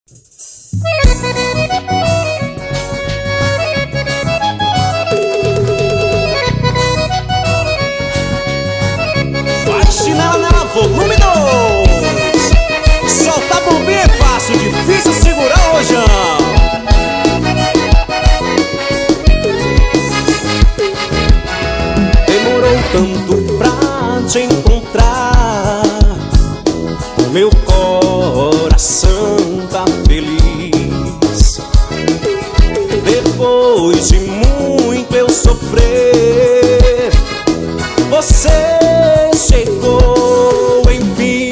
Vai chinela nela, volume 2. Solta a bombinha é fácil, difícil segurar o rojão. Demorou tanto pra te encontrar, o meu coração tá feliz. Depois de muito eu sofrer, você chegou enfim.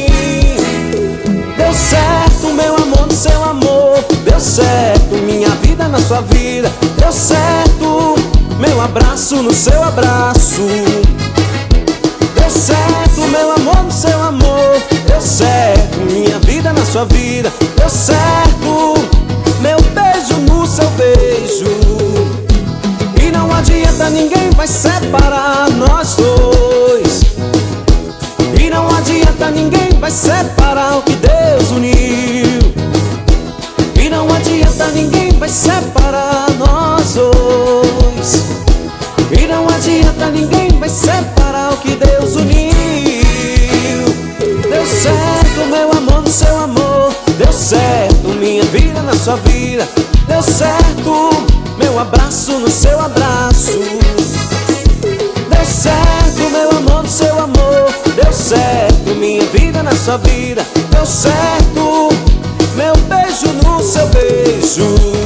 Deu certo, meu amor, no seu amor. Deu certo, minha vida na sua vida. Deu certo, meu abraço no seu abraço. Deu certo, meu amor, no seu amor. Deu certo, minha vida na sua vida. Deu certo, meu beijo no seu beijo. E não adianta, ninguém vai separar nós dois. E não adianta, ninguém vai separar o que Deus uniu. E não adianta, ninguém vai separar nós dois. E não adianta, ninguém vai separar o que Deus uniu. Deu certo, meu amor, no seu amor. Deu certo, minha vida na sua vida. Deu certo, meu abraço no seu abraço. Deu certo, meu amor, no seu amor. Deu certo, minha vida na sua vida. Deu certo, meu beijo no seu beijo.